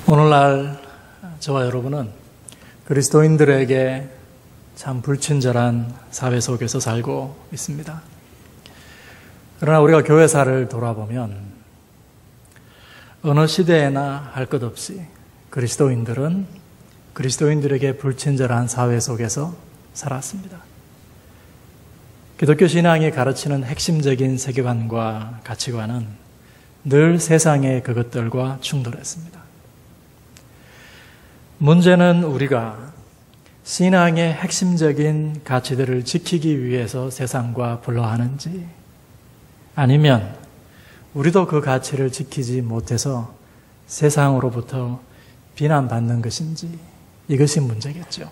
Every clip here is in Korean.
오늘날 저와 여러분은 그리스도인들에게 참 불친절한 사회 속에서 살고 있습니다. 그러나 우리가 교회사를 돌아보면 어느 시대에나 할 것 없이 그리스도인들은 그리스도인들에게 불친절한 사회 속에서 살았습니다. 기독교 신앙이 가르치는 핵심적인 세계관과 가치관은 늘 세상의 그것들과 충돌했습니다. 문제는 우리가 신앙의 핵심적인 가치들을 지키기 위해서 세상과 불화하는지, 아니면 우리도 그 가치를 지키지 못해서 세상으로부터 비난받는 것인지, 이것이 문제겠죠.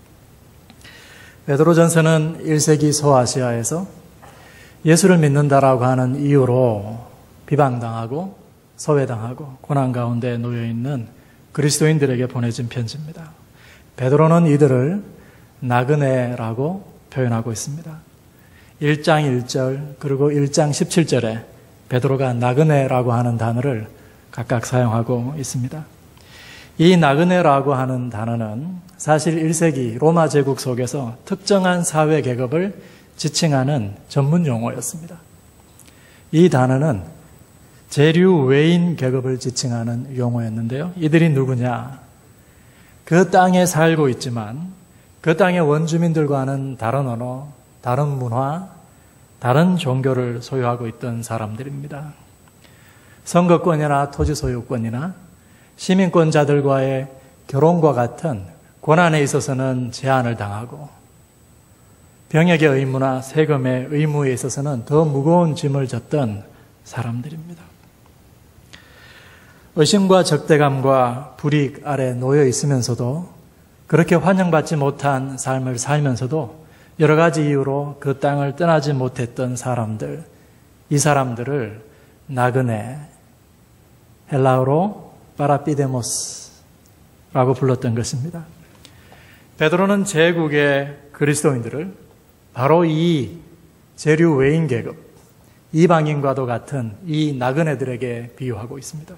베드로전서는 1세기 소아시아에서 예수를 믿는다라고 하는 이유로 비방당하고 소외당하고 고난 가운데 놓여있는 그리스도인들에게 보내진 편지입니다. 베드로는 이들을 나그네라고 표현하고 있습니다. 1장 1절 그리고 1장 17절에 베드로가 나그네라고 하는 단어를 각각 사용하고 있습니다. 이 나그네라고 하는 단어는 사실 1세기 로마 제국 속에서 특정한 사회 계급을 지칭하는 전문 용어였습니다. 이 단어는 재류 외인 계급을 지칭하는 용어였는데요. 이들이 누구냐? 그 땅에 살고 있지만 그 땅의 원주민들과는 다른 언어, 다른 문화, 다른 종교를 소유하고 있던 사람들입니다. 선거권이나 토지 소유권이나 시민권자들과의 결혼과 같은 권한에 있어서는 제한을 당하고 병역의 의무나 세금의 의무에 있어서는 더 무거운 짐을 졌던 사람들입니다. 의심과 적대감과 불이익 아래 놓여 있으면서도 그렇게 환영받지 못한 삶을 살면서도 여러 가지 이유로 그 땅을 떠나지 못했던 사람들, 이 사람들을 나그네, 헬라어로 파라피데모스라고 불렀던 것입니다. 베드로는 제국의 그리스도인들을 바로 이 재류 외인 계급, 이방인과도 같은 이 나그네들에게 비유하고 있습니다.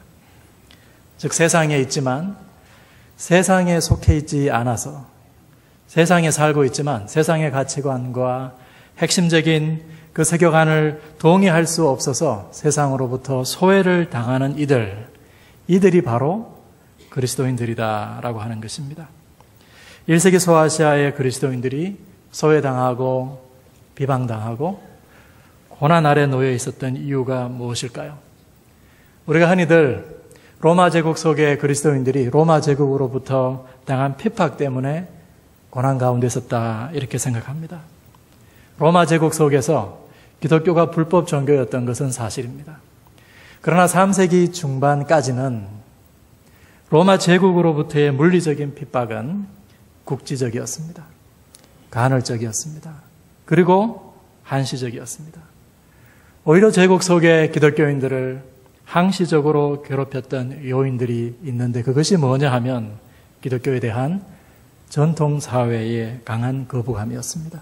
즉 세상에 있지만 세상에 속해 있지 않아서 세상에 살고 있지만 세상의 가치관과 핵심적인 그 세계관을 동의할 수 없어서 세상으로부터 소외를 당하는 이들이 바로 그리스도인들이다라고 하는 것입니다. 1세기 소아시아의 그리스도인들이 소외당하고 비방당하고 고난 아래 놓여 있었던 이유가 무엇일까요? 우리가 흔히들 로마 제국 속의 그리스도인들이 로마 제국으로부터 당한 핍박 때문에 고난 가운데 있었다 이렇게 생각합니다. 로마 제국 속에서 기독교가 불법 종교였던 것은 사실입니다. 그러나 3세기 중반까지는 로마 제국으로부터의 물리적인 핍박은 국지적이었습니다. 간헐적이었습니다. 그리고 한시적이었습니다. 오히려 제국 속의 기독교인들을 항시적으로 괴롭혔던 요인들이 있는데 그것이 뭐냐 하면 기독교에 대한 전통사회의 강한 거부감이었습니다.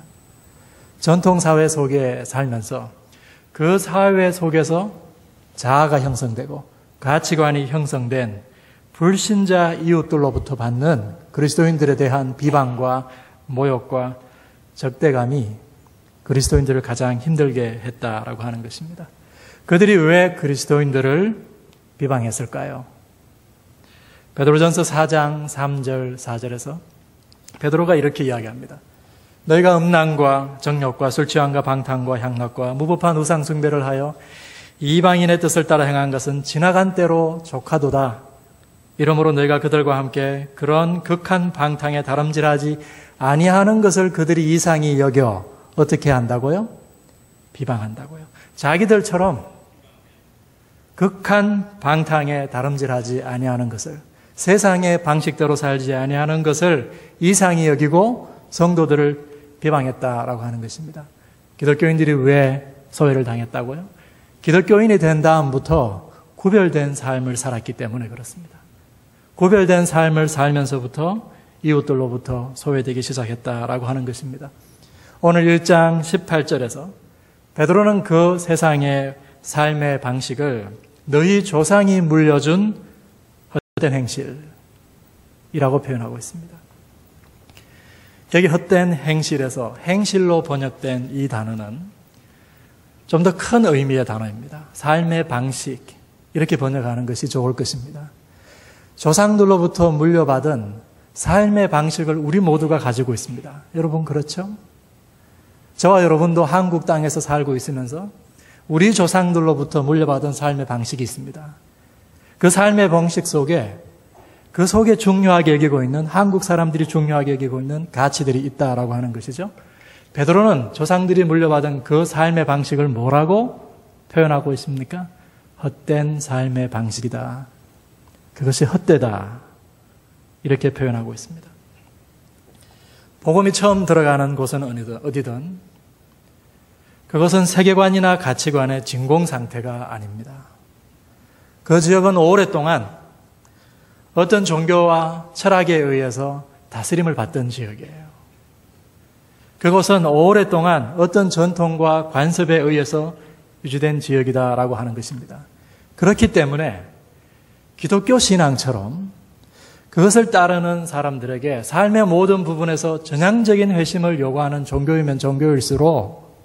전통사회 속에 살면서 그 사회 속에서 자아가 형성되고 가치관이 형성된 불신자 이웃들로부터 받는 그리스도인들에 대한 비방과 모욕과 적대감이 그리스도인들을 가장 힘들게 했다라고 하는 것입니다. 그들이 왜 그리스도인들을 비방했을까요? 베드로전서 4장 3절 4절에서 베드로가 이렇게 이야기합니다. 너희가 음란과 정욕과 술취함과 방탕과 향락과 무법한 우상 숭배를 하여 이방인의 뜻을 따라 행한 것은 지나간 때로 족하도다. 이러므로 너희가 그들과 함께 그런 극한 방탕에 다름질하지 아니하는 것을 그들이 이상히 여겨 어떻게 한다고요? 비방한다고요. 자기들처럼 극한 방탕에 다름질하지 아니하는 것을, 세상의 방식대로 살지 아니하는 것을 이상히 여기고 성도들을 비방했다라고 하는 것입니다. 기독교인들이 왜 소외를 당했다고요? 기독교인이 된 다음부터 구별된 삶을 살았기 때문에 그렇습니다. 구별된 삶을 살면서부터 이웃들로부터 소외되기 시작했다라고 하는 것입니다. 오늘 1장 18절에서 베드로는 그 세상의 삶의 방식을 너희 조상이 물려준 헛된 행실이라고 표현하고 있습니다. 여기 헛된 행실에서 행실로 번역된 이 단어는 좀 더 큰 의미의 단어입니다. 삶의 방식, 이렇게 번역하는 것이 좋을 것입니다. 조상들로부터 물려받은 삶의 방식을 우리 모두가 가지고 있습니다. 여러분 그렇죠? 저와 여러분도 한국 땅에서 살고 있으면서 우리 조상들로부터 물려받은 삶의 방식이 있습니다. 그 삶의 방식 속에 그 속에 중요하게 여기고 있는, 한국 사람들이 중요하게 여기고 있는 가치들이 있다라고 하는 것이죠. 베드로는 조상들이 물려받은 그 삶의 방식을 뭐라고 표현하고 있습니까? 헛된 삶의 방식이다. 그것이 헛되다. 이렇게 표현하고 있습니다. 복음이 처음 들어가는 곳은 어디든 그것은 세계관이나 가치관의 진공 상태가 아닙니다. 그 지역은 오랫동안 어떤 종교와 철학에 의해서 다스림을 받던 지역이에요. 그것은 오랫동안 어떤 전통과 관습에 의해서 유지된 지역이다라고 하는 것입니다. 그렇기 때문에 기독교 신앙처럼 그것을 따르는 사람들에게 삶의 모든 부분에서 전향적인 회심을 요구하는 종교이면 종교일수록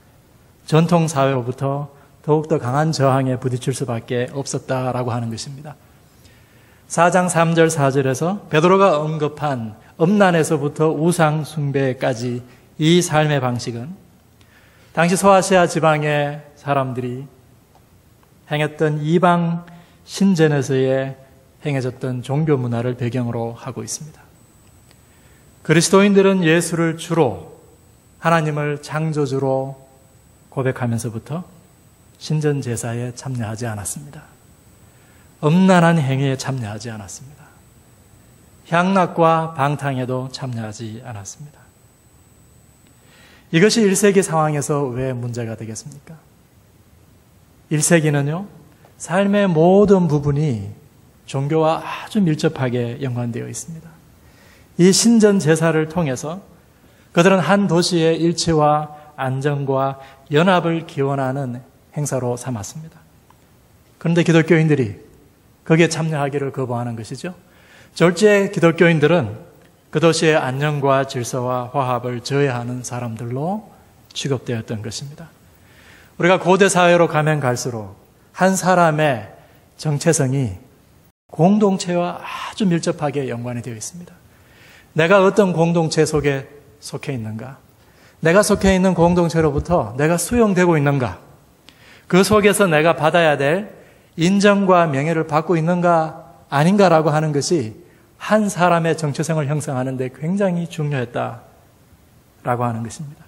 전통사회로부터 더욱더 강한 저항에 부딪힐 수밖에 없었다라고 하는 것입니다. 4장 3절 4절에서 베드로가 언급한 음란에서부터 우상 숭배까지 이 삶의 방식은 당시 소아시아 지방의 사람들이 행했던 이방 신전에서의 행해졌던 종교 문화를 배경으로 하고 있습니다. 그리스도인들은 예수를 주로 하나님을 창조주로 고백하면서부터 신전 제사에 참여하지 않았습니다. 음란한 행위에 참여하지 않았습니다. 향락과 방탕에도 참여하지 않았습니다. 이것이 1세기 상황에서 왜 문제가 되겠습니까? 1세기는요, 삶의 모든 부분이 종교와 아주 밀접하게 연관되어 있습니다. 이 신전 제사를 통해서 그들은 한 도시의 일치와 안정과 연합을 기원하는 행사로 삼았습니다. 그런데 기독교인들이 거기에 참여하기를 거부하는 것이죠. 졸지에 기독교인들은 그 도시의 안녕과 질서와 화합을 저해하는 사람들로 취급되었던 것입니다. 우리가 고대 사회로 가면 갈수록 한 사람의 정체성이 공동체와 아주 밀접하게 연관이 되어 있습니다. 내가 어떤 공동체 속에 속해 있는가? 내가 속해 있는 공동체로부터 내가 수용되고 있는가? 그 속에서 내가 받아야 될 인정과 명예를 받고 있는가 아닌가라고 하는 것이 한 사람의 정체성을 형성하는 데 굉장히 중요했다라고 하는 것입니다.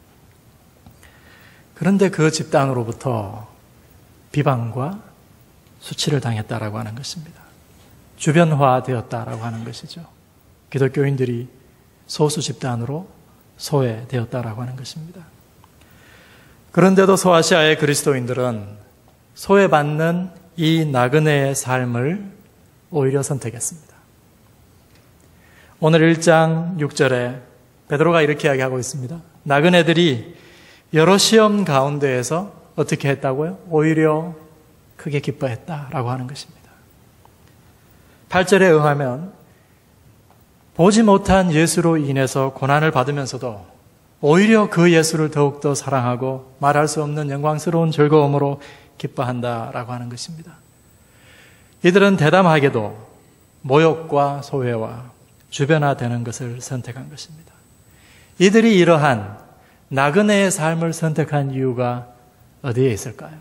그런데 그 집단으로부터 비방과 수치를 당했다라고 하는 것입니다. 주변화되었다라고 하는 것이죠. 기독교인들이 소수 집단으로 소외되었다라고 하는 것입니다. 그런데도 소아시아의 그리스도인들은 소외받는 이 나그네의 삶을 오히려 선택했습니다. 오늘 1장 6절에 베드로가 이렇게 이야기하고 있습니다. 나그네들이 여러 시험 가운데에서 어떻게 했다고요? 오히려 크게 기뻐했다라고 하는 것입니다. 8절에 의하면 보지 못한 예수로 인해서 고난을 받으면서도 오히려 그 예수를 더욱더 사랑하고 말할 수 없는 영광스러운 즐거움으로 기뻐한다라고 하는 것입니다. 이들은 대담하게도 모욕과 소외와 주변화되는 것을 선택한 것입니다. 이들이 이러한 나그네의 삶을 선택한 이유가 어디에 있을까요?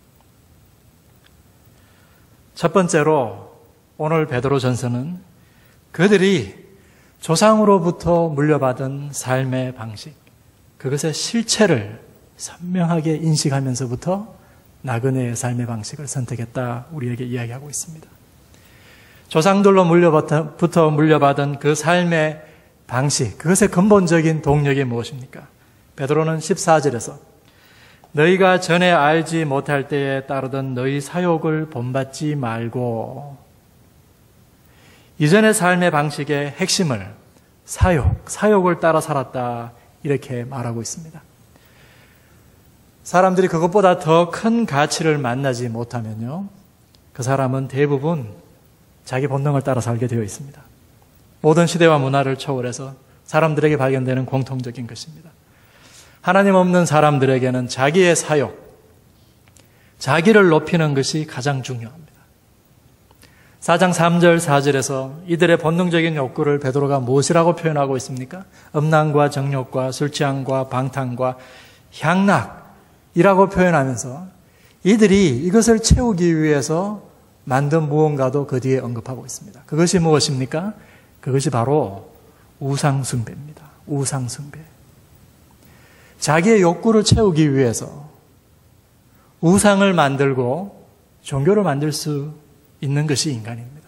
첫 번째로 오늘 베드로 전서는 그들이 조상으로부터 물려받은 삶의 방식, 그것의 실체를 선명하게 인식하면서부터 나그네의 삶의 방식을 선택했다 우리에게 이야기하고 있습니다. 조상들로부터 물려받은 그 삶의 방식, 그것의 근본적인 동력이 무엇입니까? 베드로는 14절에서 너희가 전에 알지 못할 때에 따르던 너희 사욕을 본받지 말고, 이전의 삶의 방식의 핵심을 사욕을 따라 살았다 이렇게 말하고 있습니다. 사람들이 그것보다 더 큰 가치를 만나지 못하면요, 그 사람은 대부분 자기 본능을 따라 살게 되어 있습니다. 모든 시대와 문화를 초월해서 사람들에게 발견되는 공통적인 것입니다. 하나님 없는 사람들에게는 자기의 사욕, 자기를 높이는 것이 가장 중요합니다. 4장 3절 4절에서 이들의 본능적인 욕구를 베드로가 무엇이라고 표현하고 있습니까? 음란과 정욕과 술취함과 방탕과 향락이라고 표현하면서 이들이 이것을 채우기 위해서 만든 무언가도 그 뒤에 언급하고 있습니다. 그것이 무엇입니까? 그것이 바로 우상숭배입니다. 우상숭배. 자기의 욕구를 채우기 위해서 우상을 만들고 종교를 만들 수 있는 것이 인간입니다.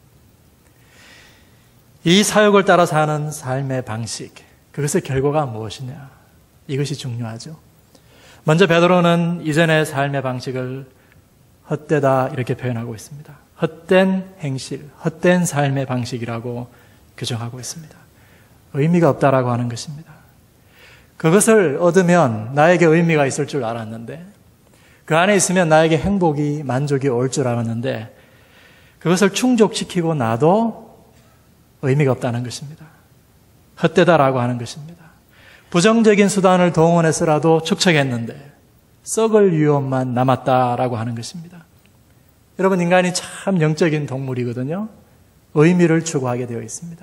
이 사욕을 따라 사는 삶의 방식, 그것의 결과가 무엇이냐? 이것이 중요하죠. 먼저 베드로는 이전의 삶의 방식을 헛되다 이렇게 표현하고 있습니다. 헛된 행실, 헛된 삶의 방식이라고 규정하고 있습니다. 의미가 없다라고 하는 것입니다. 그것을 얻으면 나에게 의미가 있을 줄 알았는데, 그 안에 있으면 나에게 행복이, 만족이 올 줄 알았는데, 그것을 충족시키고 나도 의미가 없다는 것입니다. 헛되다라고 하는 것입니다. 부정적인 수단을 동원해서라도 축적했는데 썩을 위험만 남았다라고 하는 것입니다. 여러분, 인간이 참 영적인 동물이거든요. 의미를 추구하게 되어 있습니다.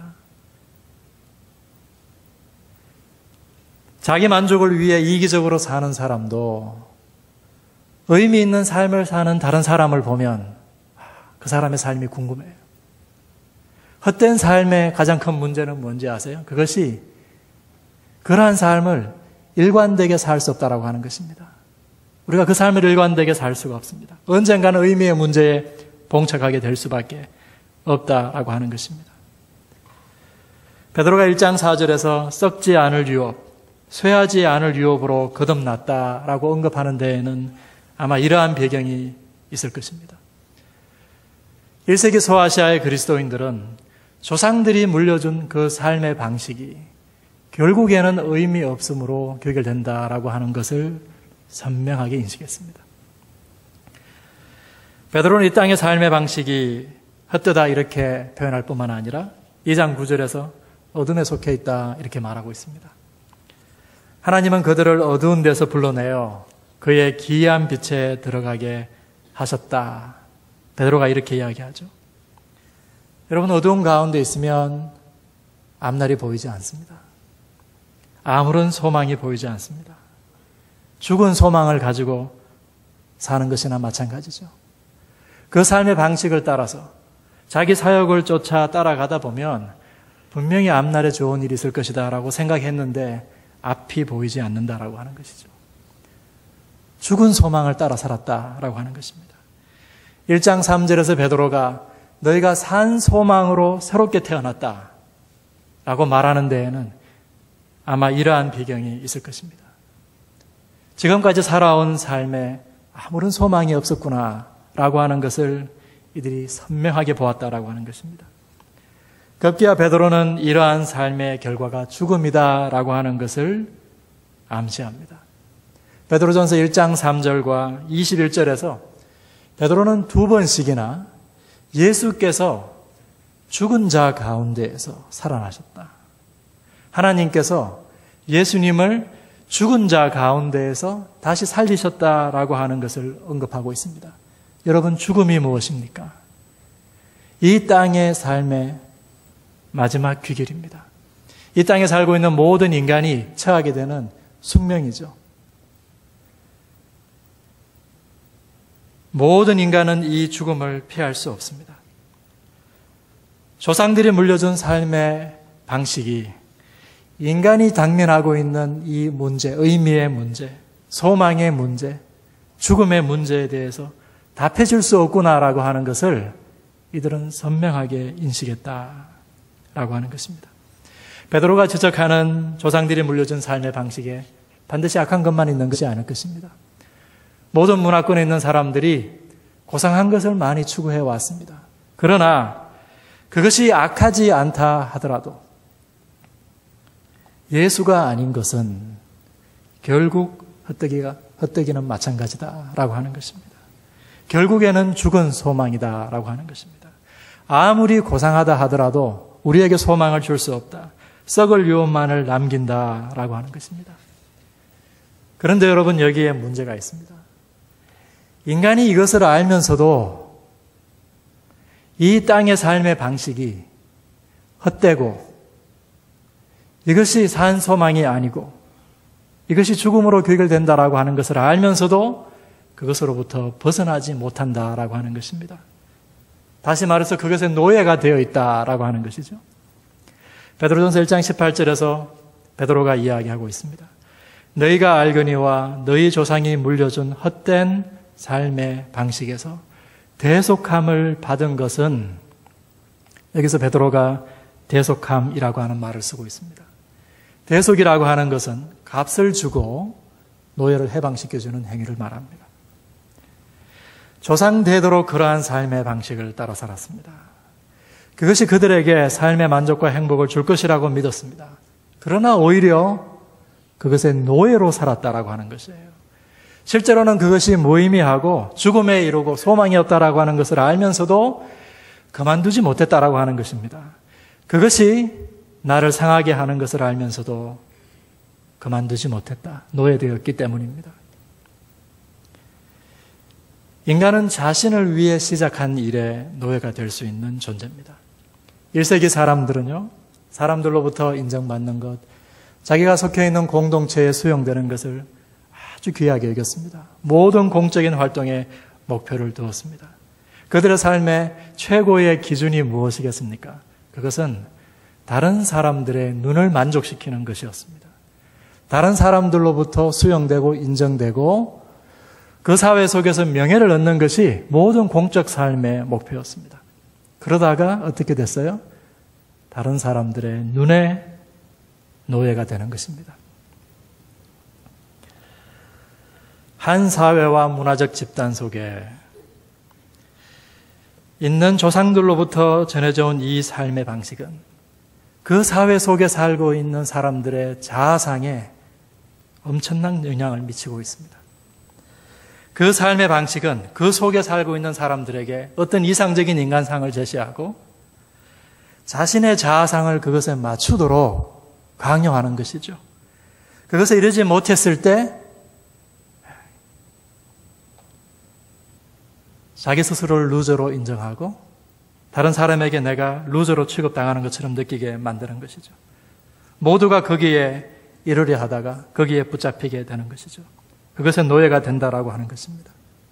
자기 만족을 위해 이기적으로 사는 사람도 의미 있는 삶을 사는 다른 사람을 보면 그 사람의 삶이 궁금해요. 헛된 삶의 가장 큰 문제는 뭔지 아세요? 그것이 그러한 삶을 일관되게 살 수 없다라고 하는 것입니다. 우리가 그 삶을 일관되게 살 수가 없습니다. 언젠가는 의미의 문제에 봉착하게 될 수밖에 없다라고 하는 것입니다. 베드로가 1장 4절에서 썩지 않을 유업, 쇠하지 않을 유업으로 거듭났다라고 언급하는 데에는 아마 이러한 배경이 있을 것입니다. 1세기 소아시아의 그리스도인들은 조상들이 물려준 그 삶의 방식이 결국에는 의미 없음으로 귀결된다라고 하는 것을 선명하게 인식했습니다. 베드로는 이 땅의 삶의 방식이 헛되다 이렇게 표현할 뿐만 아니라 2장 9절에서 어둠에 속해 있다 이렇게 말하고 있습니다. 하나님은 그들을 어두운 데서 불러내어 그의 기이한 빛에 들어가게 하셨다. 베드로가 이렇게 이야기하죠. 여러분, 어두운 가운데 있으면 앞날이 보이지 않습니다. 아무런 소망이 보이지 않습니다. 죽은 소망을 가지고 사는 것이나 마찬가지죠. 그 삶의 방식을 따라서 자기 사역을 쫓아 따라가다 보면 분명히 앞날에 좋은 일이 있을 것이다 라고 생각했는데 앞이 보이지 않는다라고 하는 것이죠. 죽은 소망을 따라 살았다라고 하는 것입니다. 1장 3절에서 베드로가 너희가 산 소망으로 새롭게 태어났다 라고 말하는 데에는 아마 이러한 배경이 있을 것입니다. 지금까지 살아온 삶에 아무런 소망이 없었구나 라고 하는 것을 이들이 선명하게 보았다라고 하는 것입니다. 급기야 베드로는 이러한 삶의 결과가 죽음이다 라고 하는 것을 암시합니다. 베드로전서 1장 3절과 21절에서 베드로는 두 번씩이나 예수께서 죽은 자 가운데에서 살아나셨다. 하나님께서 예수님을 죽은 자 가운데에서 다시 살리셨다라고 하는 것을 언급하고 있습니다. 여러분, 죽음이 무엇입니까? 이 땅의 삶의 마지막 귀결입니다. 이 땅에 살고 있는 모든 인간이 처하게 되는 숙명이죠. 모든 인간은 이 죽음을 피할 수 없습니다. 조상들이 물려준 삶의 방식이 인간이 당면하고 있는 이 문제, 의미의 문제, 소망의 문제, 죽음의 문제에 대해서 답해줄 수 없구나라고 하는 것을 이들은 선명하게 인식했다라고 하는 것입니다. 베드로가 지적하는 조상들이 물려준 삶의 방식에 반드시 악한 것만 있는 것이 아닐 것입니다. 모든 문화권에 있는 사람들이 고상한 것을 많이 추구해 왔습니다. 그러나 그것이 악하지 않다 하더라도 예수가 아닌 것은 결국 헛되기는 마찬가지다라고 하는 것입니다. 결국에는 죽은 소망이다라고 하는 것입니다. 아무리 고상하다 하더라도 우리에게 소망을 줄 수 없다. 썩을 유업만을 남긴다라고 하는 것입니다. 그런데 여러분, 여기에 문제가 있습니다. 인간이 이것을 알면서도 이 땅의 삶의 방식이 헛되고 이것이 산 소망이 아니고 이것이 죽음으로 귀결된다라고 하는 것을 알면서도 그것으로부터 벗어나지 못한다라고 하는 것입니다. 다시 말해서 그것의 노예가 되어 있다라고 하는 것이죠. 베드로전서 1장 18절에서 베드로가 이야기하고 있습니다. 너희가 알거니와 너희 조상이 물려준 헛된 삶의 방식에서 대속함을 받은 것은, 여기서 베드로가 대속함이라고 하는 말을 쓰고 있습니다. 대속이라고 하는 것은 값을 주고 노예를 해방시켜주는 행위를 말합니다. 조상대대로 그러한 삶의 방식을 따라 살았습니다. 그것이 그들에게 삶의 만족과 행복을 줄 것이라고 믿었습니다. 그러나 오히려 그것의 노예로 살았다라고 하는 것이에요. 실제로는 그것이 무의미하고 죽음에 이르고 소망이 없다라고 하는 것을 알면서도 그만두지 못했다라고 하는 것입니다. 그것이 나를 상하게 하는 것을 알면서도 그만두지 못했다. 노예되었기 때문입니다. 인간은 자신을 위해 시작한 일에 노예가 될 수 있는 존재입니다. 1세기 사람들은요, 사람들로부터 인정받는 것, 자기가 속해 있는 공동체에 수용되는 것을 아주 귀하게 여겼습니다. 모든 공적인 활동에 목표를 두었습니다. 그들의 삶의 최고의 기준이 무엇이겠습니까? 그것은 다른 사람들의 눈을 만족시키는 것이었습니다. 다른 사람들로부터 수용되고 인정되고 그 사회 속에서 명예를 얻는 것이 모든 공적 삶의 목표였습니다. 그러다가 어떻게 됐어요? 다른 사람들의 눈에 노예가 되는 것입니다. 한 사회와 문화적 집단 속에 있는 조상들로부터 전해져 온 이 삶의 방식은 그 사회 속에 살고 있는 사람들의 자아상에 엄청난 영향을 미치고 있습니다. 그 삶의 방식은 그 속에 살고 있는 사람들에게 어떤 이상적인 인간상을 제시하고 자신의 자아상을 그것에 맞추도록 강요하는 것이죠. 그것에 이르지 못했을 때 자기 스스로를 루저로 인정하고 다른 사람에게 내가 루저로 취급당하는 것처럼 느끼게 만드는 것이죠. 모두가 거기에 이르려 하다가 거기에 붙잡히게 되는 것이죠. 그것은 노예가 된다라고 하는 것입니다.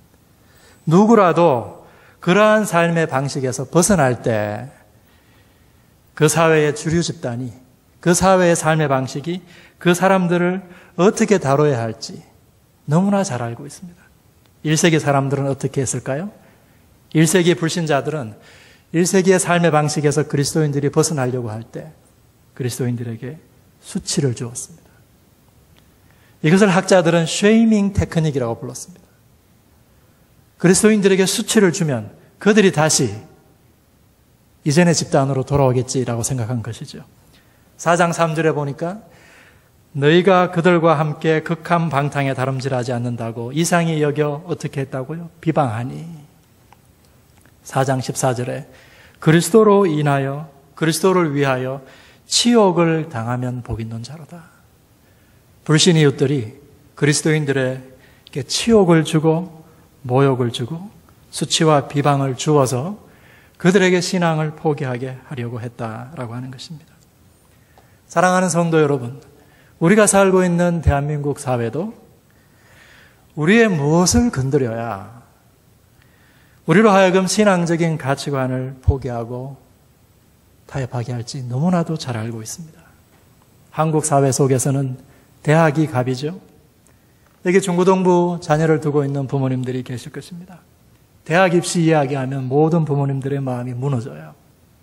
누구라도 그러한 삶의 방식에서 벗어날 때 그 사회의 주류 집단이, 그 사회의 삶의 방식이 그 사람들을 어떻게 다뤄야 할지 너무나 잘 알고 있습니다. 1세기 사람들은 어떻게 했을까요? 1세기 불신자들은 1세기의 삶의 방식에서 그리스도인들이 벗어나려고 할 때 그리스도인들에게 수치를 주었습니다. 이것을 학자들은 쉐이밍 테크닉이라고 불렀습니다. 그리스도인들에게 수치를 주면 그들이 다시 이전의 집단으로 돌아오겠지라고 생각한 것이죠. 4장 3절에 보니까 너희가 그들과 함께 극한 방탕에 다름질하지 않는다고 이상히 여겨 어떻게 했다고요? 비방하니. 4장 14절에 그리스도로 인하여 그리스도를 위하여 치욕을 당하면 복 있는 자로다. 불신 이웃들이 그리스도인들에게 치욕을 주고 모욕을 주고 수치와 비방을 주어서 그들에게 신앙을 포기하게 하려고 했다라고 하는 것입니다. 사랑하는 성도 여러분, 우리가 살고 있는 대한민국 사회도 우리의 무엇을 건드려야 우리로 하여금 신앙적인 가치관을 포기하고 타협하게 할지 너무나도 잘 알고 있습니다. 한국 사회 속에서는 대학이 갑이죠. 여기 중고등부 자녀를 두고 있는 부모님들이 계실 것입니다. 대학 입시 이야기하면 모든 부모님들의 마음이 무너져요.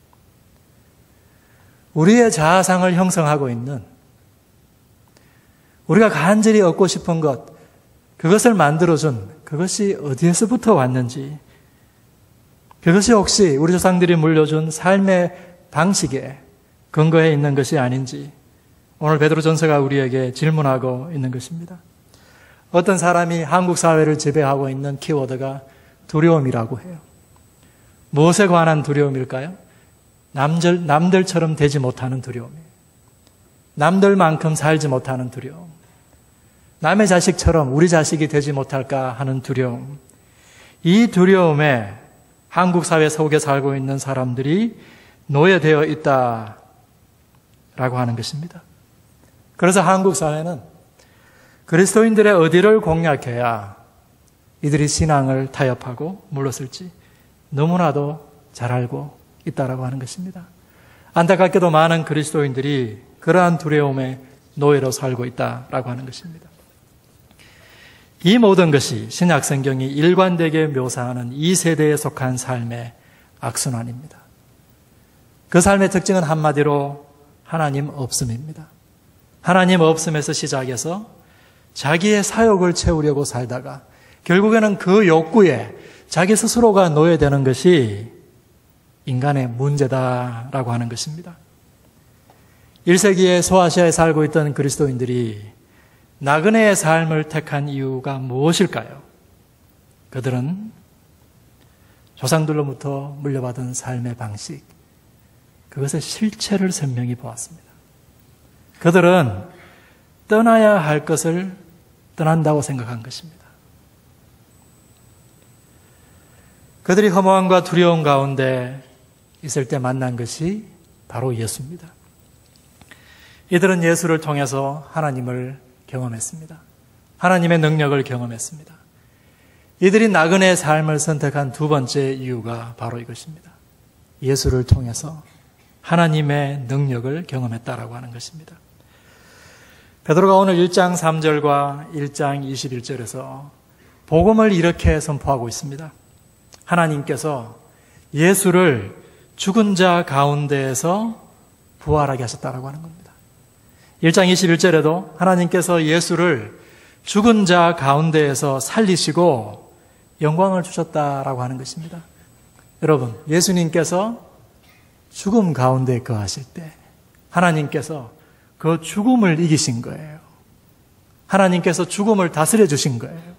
우리의 자아상을 형성하고 있는, 우리가 간절히 얻고 싶은 것, 그것을 만들어준 그것이 어디에서부터 왔는지, 그것이 혹시 우리 조상들이 물려준 삶의 방식에 근거해 있는 것이 아닌지 오늘 베드로전서가 우리에게 질문하고 있는 것입니다. 어떤 사람이 한국 사회를 지배하고 있는 키워드가 두려움이라고 해요. 무엇에 관한 두려움일까요? 남들처럼 되지 못하는 두려움이에요. 남들만큼 살지 못하는 두려움. 남의 자식처럼 우리 자식이 되지 못할까 하는 두려움. 이 두려움에 한국 사회 속에 살고 있는 사람들이 노예되어 있다라고 하는 것입니다. 그래서 한국 사회는 그리스도인들의 어디를 공략해야 이들이 신앙을 타협하고 물러설지 너무나도 잘 알고 있다라고 하는 것입니다. 안타깝게도 많은 그리스도인들이 그러한 두려움의 노예로 살고 있다라고 하는 것입니다. 이 모든 것이 신약 성경이 일관되게 묘사하는 이 세대에 속한 삶의 악순환입니다. 그 삶의 특징은 한마디로 하나님 없음입니다. 하나님 없음에서 시작해서 자기의 사욕을 채우려고 살다가 결국에는 그 욕구에 자기 스스로가 노예되는 것이 인간의 문제다라고 하는 것입니다. 1세기에 소아시아에 살고 있던 그리스도인들이 나그네의 삶을 택한 이유가 무엇일까요? 그들은 조상들로부터 물려받은 삶의 방식, 그것의 실체를 선명히 보았습니다. 그들은 떠나야 할 것을 떠난다고 생각한 것입니다. 그들이 허무함과 두려움 가운데 있을 때 만난 것이 바로 예수입니다. 이들은 예수를 통해서 하나님을 경험했습니다. 하나님의 능력을 경험했습니다. 이들이 나그네의 삶을 선택한 두 번째 이유가 바로 이것입니다. 예수를 통해서 하나님의 능력을 경험했다라고 하는 것입니다. 베드로가 오늘 1장 3절과 1장 21절에서 복음을 이렇게 선포하고 있습니다. 하나님께서 예수를 죽은 자 가운데에서 부활하게 하셨다라고 하는 겁니다. 1장 21절에도 하나님께서 예수를 죽은 자 가운데에서 살리시고 영광을 주셨다라고 하는 것입니다. 여러분, 예수님께서 죽음 가운데 거하실 때 하나님께서 그 죽음을 이기신 거예요. 하나님께서 죽음을 다스려 주신 거예요.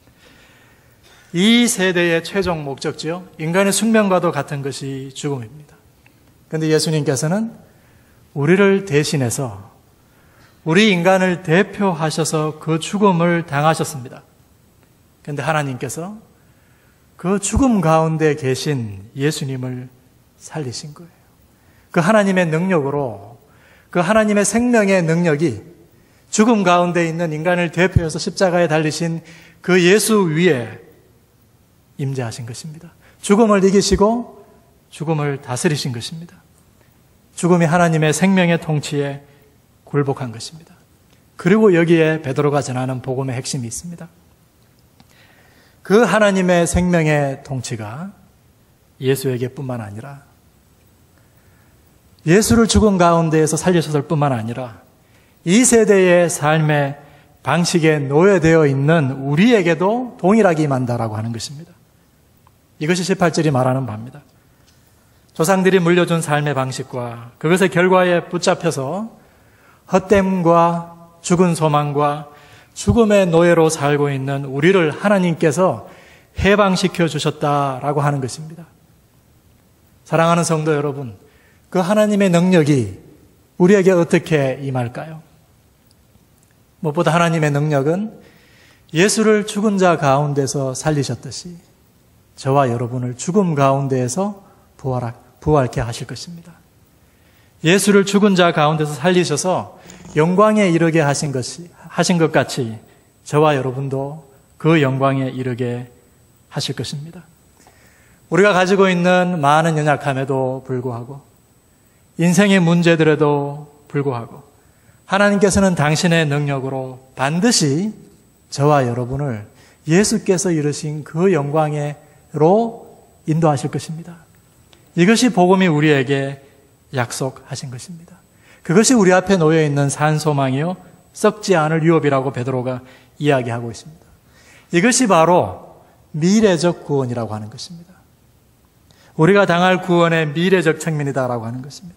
이 세대의 최종 목적지요, 인간의 숙명과도 같은 것이 죽음입니다. 그런데 예수님께서는 우리를 대신해서 우리 인간을 대표하셔서 그 죽음을 당하셨습니다. 그런데 하나님께서 그 죽음 가운데 계신 예수님을 살리신 거예요. 그 하나님의 능력으로, 그 하나님의 생명의 능력이 죽음 가운데 있는 인간을 대표해서 십자가에 달리신 그 예수 위에 임재하신 것입니다. 죽음을 이기시고 죽음을 다스리신 것입니다. 죽음이 하나님의 생명의 통치에 굴복한 것입니다. 그리고 여기에 베드로가 전하는 복음의 핵심이 있습니다. 그 하나님의 생명의 통치가 예수에게 뿐만 아니라 예수를 죽음 가운데에서 살리셨을 뿐만 아니라 이 세대의 삶의 방식에 노예되어 있는 우리에게도 동일하게 임한다라고 하는 것입니다. 이것이 18절이 말하는 바입니다. 조상들이 물려준 삶의 방식과 그것의 결과에 붙잡혀서 헛됨과 죽은 소망과 죽음의 노예로 살고 있는 우리를 하나님께서 해방시켜 주셨다라고 하는 것입니다. 사랑하는 성도 여러분, 그 하나님의 능력이 우리에게 어떻게 임할까요? 무엇보다 하나님의 능력은 예수를 죽은 자 가운데서 살리셨듯이 저와 여러분을 죽음 가운데에서 부활케 하실 것입니다. 예수를 죽은 자 가운데서 살리셔서 영광에 이르게 하신 것 같이 저와 여러분도 그 영광에 이르게 하실 것입니다. 우리가 가지고 있는 많은 연약함에도 불구하고 인생의 문제들에도 불구하고 하나님께서는 당신의 능력으로 반드시 저와 여러분을 예수께서 이루신 그 영광으로 인도하실 것입니다. 이것이 복음이 우리에게 약속하신 것입니다. 그것이 우리 앞에 놓여 있는 산소망이요 썩지 않을 유업이라고 베드로가 이야기하고 있습니다. 이것이 바로 미래적 구원이라고 하는 것입니다. 우리가 당할 구원의 미래적 측면이다라고 하는 것입니다.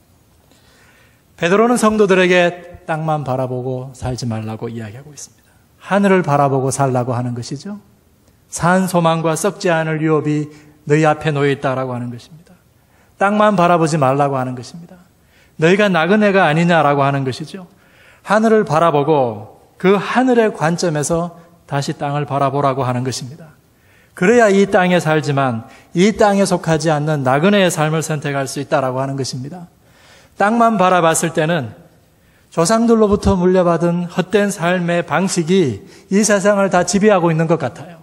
베드로는 성도들에게 땅만 바라보고 살지 말라고 이야기하고 있습니다. 하늘을 바라보고 살라고 하는 것이죠. 산 소망과 썩지 않을 유업이 너희 앞에 놓여 있다라고 하는 것입니다. 땅만 바라보지 말라고 하는 것입니다. 너희가 나그네가 아니냐라고 하는 것이죠. 하늘을 바라보고 그 하늘의 관점에서 다시 땅을 바라보라고 하는 것입니다. 그래야 이 땅에 살지만 이 땅에 속하지 않는 나그네의 삶을 선택할 수 있다라고 하는 것입니다. 땅만 바라봤을 때는 조상들로부터 물려받은 헛된 삶의 방식이 이 세상을 다 지배하고 있는 것 같아요.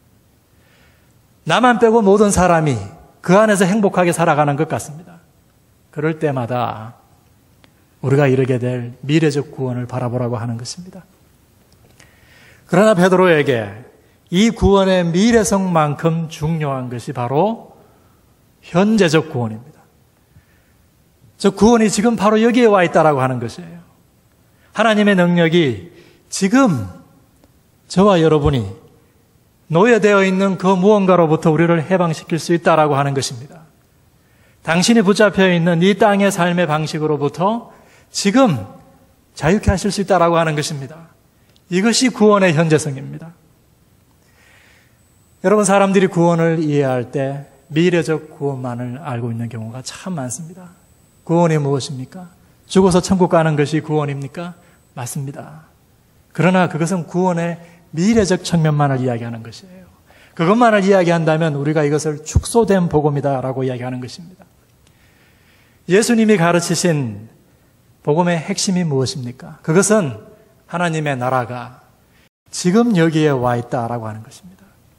나만 빼고 모든 사람이 그 안에서 행복하게 살아가는 것 같습니다. 그럴 때마다 우리가 이르게 될 미래적 구원을 바라보라고 하는 것입니다. 그러나 베드로에게 이 구원의 미래성만큼 중요한 것이 바로 현재적 구원입니다. 저 구원이 지금 바로 여기에 와 있다라고 하는 것이에요. 하나님의 능력이 지금 저와 여러분이 노예되어 있는 그 무언가로부터 우리를 해방시킬 수 있다라고 하는 것입니다. 당신이 붙잡혀 있는 이 땅의 삶의 방식으로부터 지금 자유케 하실 수 있다라고 하는 것입니다. 이것이 구원의 현재성입니다. 여러분, 사람들이 구원을 이해할 때 미래적 구원만을 알고 있는 경우가 참 많습니다. 구원이 무엇입니까? 죽어서 천국 가는 것이 구원입니까? 맞습니다. 그러나 그것은 구원의 미래적 측면만을 이야기하는 것이에요. 그것만을 이야기한다면 우리가 이것을 축소된 복음이다라고 이야기하는 것입니다. 예수님이 가르치신 복음의 핵심이 무엇입니까? 그것은 하나님의 나라가 지금 여기에 와 있다라고 하는 것입니다.